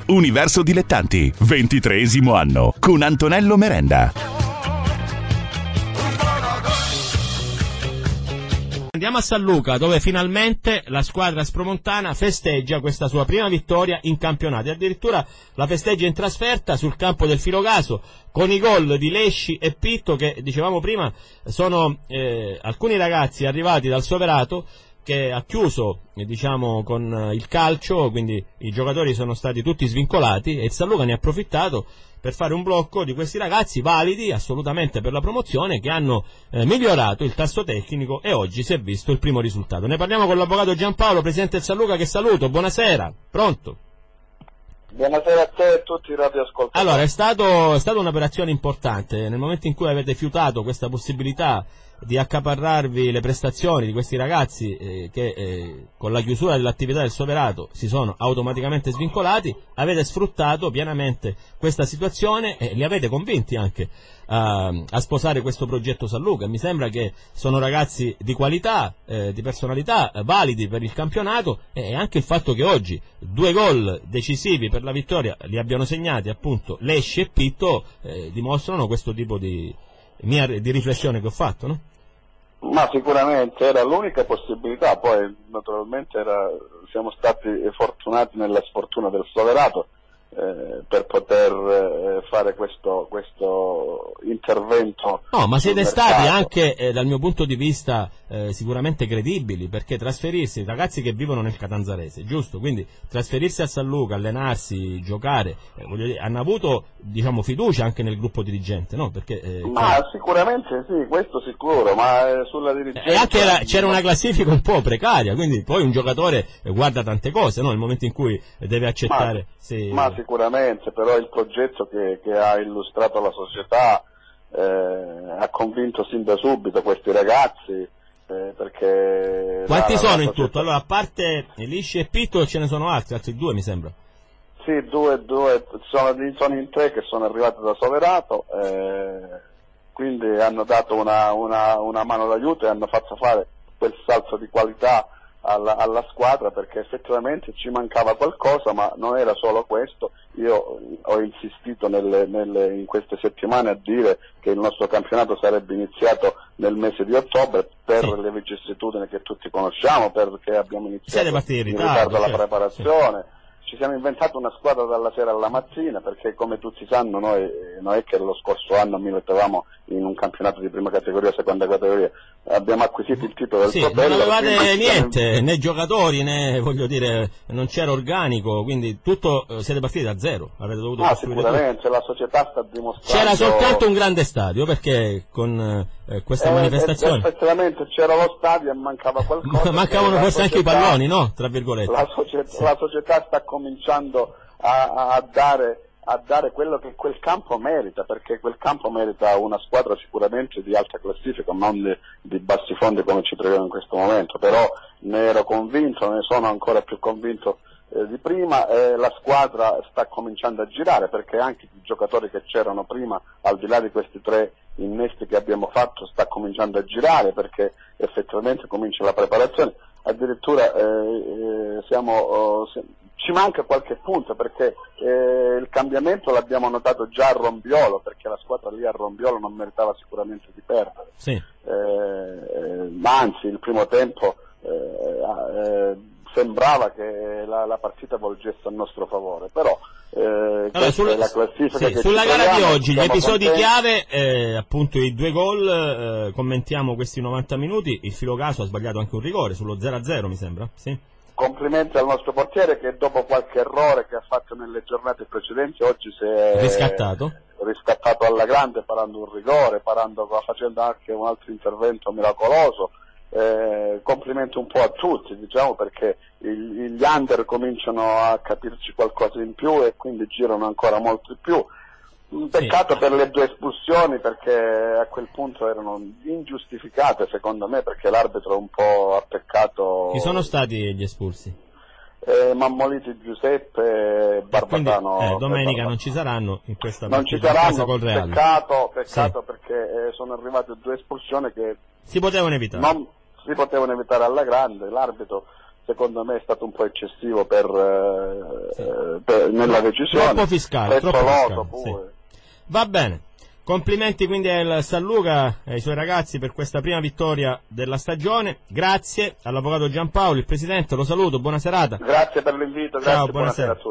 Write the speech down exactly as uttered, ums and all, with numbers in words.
Universo Dilettanti, ventitreesimo anno, con Antonello Merenda. Andiamo a San Luca, dove finalmente la squadra spromontana festeggia questa sua prima vittoria in campionato. Addirittura la festeggia in trasferta sul campo del Filogaso, con i gol di Lesci e Pitto, che dicevamo prima sono eh, alcuni ragazzi arrivati dal Soverato, che ha chiuso eh, diciamo con il calcio, quindi i giocatori sono stati tutti svincolati e il San Luca ne ha approfittato per fare un blocco di questi ragazzi validi assolutamente per la promozione, che hanno eh, migliorato il tasso tecnico, e oggi si è visto il primo risultato. Ne parliamo con l'avvocato Giampaolo, presidente del San Luca, che saluto. Buonasera, pronto? Buonasera a te e a tutti i radioascoltatori. Allora, è stato è stata un'operazione importante nel momento in cui avete fiutato questa possibilità di accaparrarvi le prestazioni di questi ragazzi eh, che eh, con la chiusura dell'attività del Soverato si sono automaticamente svincolati. Avete sfruttato pienamente questa situazione e li avete convinti anche a, a sposare questo progetto San Luca. Mi sembra che sono ragazzi di qualità, eh, di personalità, eh, validi per il campionato, e anche il fatto che oggi due gol decisivi per la vittoria li abbiano segnati appunto Lesci e Pitto eh, dimostrano questo tipo di mia di riflessione che ho fatto, no? Ma sicuramente era l'unica possibilità, poi naturalmente era, siamo stati fortunati nella sfortuna del Soverato eh, per poter eh, fare questo, questo intervento. No, ma siete mercato. stati anche eh, dal mio punto di vista eh, sicuramente credibili, perché trasferirsi, ragazzi che vivono nel Catanzarese, giusto? Quindi trasferirsi a San Luca, allenarsi, giocare, eh, voglio dire, hanno avuto diciamo fiducia anche nel gruppo dirigente, no? Perché eh, ma chiaro, sicuramente sì, questo sicuro, ma eh, sulla dirigenza... E anche la, c'era una classifica un po' precaria, quindi poi un giocatore guarda tante cose, no? Nel momento in cui deve accettare... Ma, se... ma sicuramente, però il progetto che, che ha illustrato la società eh, ha convinto sin da subito questi ragazzi, eh, perché... Quanti la, sono la in società... tutto? Allora, a parte Lisci e Pitto ce ne sono altri, altri due mi sembra. Sì, due, due sono, sono in tre che sono arrivati da Soverato, eh, quindi hanno dato una, una, una mano d'aiuto e hanno fatto fare quel salto di qualità alla, alla squadra, perché effettivamente ci mancava qualcosa, ma non era solo questo. Io ho insistito nelle, nelle, in queste settimane a dire che il nostro campionato sarebbe iniziato nel mese di ottobre per sì. le vicissitudini che tutti conosciamo, perché abbiamo iniziato in in ritardo, ritardo la certo. preparazione. Sì. Ci siamo inventati una squadra dalla sera alla mattina, perché come tutti sanno noi non è che lo scorso anno militavamo in un campionato di prima categoria, seconda categoria, abbiamo acquisito il titolo del sì, Propeller. non avevate niente, siamo... né giocatori né, voglio dire, non c'era organico, quindi tutto eh, siete partiti da zero, avete dovuto ah, costruire sicuramente tutto. La società sta dimostrando... C'era soltanto un grande stadio, perché con eh, questa eh, manifestazione... effettivamente c'era lo stadio e mancava qualcosa. Mancavano forse società, anche i palloni, no? Tra virgolette. La società, sì. la società sta cominciando a, a dare... a dare quello che quel campo merita, perché quel campo merita una squadra sicuramente di alta classifica, non di, di bassi fondi come ci troviamo in questo momento, però ne ero convinto, ne sono ancora più convinto eh, di prima, eh, la squadra sta cominciando a girare, perché anche i giocatori che c'erano prima, al di là di questi tre innesti che abbiamo fatto, sta cominciando a girare, perché effettivamente comincia la preparazione, addirittura eh, eh, siamo... Oh, se, ci manca qualche punto, perché eh, il cambiamento l'abbiamo notato già a Rombiolo, perché la squadra lì a Rombiolo non meritava sicuramente di perdere. Sì. Eh, ma anzi, il primo tempo eh, eh, sembrava che la, la partita volgesse a nostro favore, però eh, allora, sulla, è la classifica sì, che sulla ci gara troviamo, di oggi, gli episodi contenti. chiave, eh, appunto i due gol, eh, commentiamo questi novanta minuti. Il Filogaso ha sbagliato anche un rigore sullo zero a zero, mi sembra, sì. Complimenti al nostro portiere, che dopo qualche errore che ha fatto nelle giornate precedenti oggi si è riscattato, riscattato alla grande, parando un rigore, parando, facendo anche un altro intervento miracoloso. Eh, complimenti un po' a tutti, diciamo, perché il, gli under cominciano a capirci qualcosa in più e quindi girano ancora molto di più. Un peccato sì. per le due espulsioni, perché a quel punto erano ingiustificate secondo me, perché l'arbitro un po' ha peccato. Chi sono stati gli espulsi? Eh, Mammoliti Giuseppe e Barbatano. Quindi, eh, domenica Barbatano. non ci saranno in questa non ci partita, saranno, col Real. peccato, peccato sì. perché eh, sono arrivate due espulsioni che si potevano evitare. Non si potevano evitare alla grande, l'arbitro secondo me è stato un po' eccessivo per, eh, sì. per, nella decisione. Troppo fiscale, troppo fiscale pure. Sì. Va bene. Complimenti quindi al San Luca e ai suoi ragazzi per questa prima vittoria della stagione. Grazie all'avvocato Giampaolo, il presidente, lo saluto, buona serata. Grazie per l'invito, grazie, Ciao, buonasera a tutti.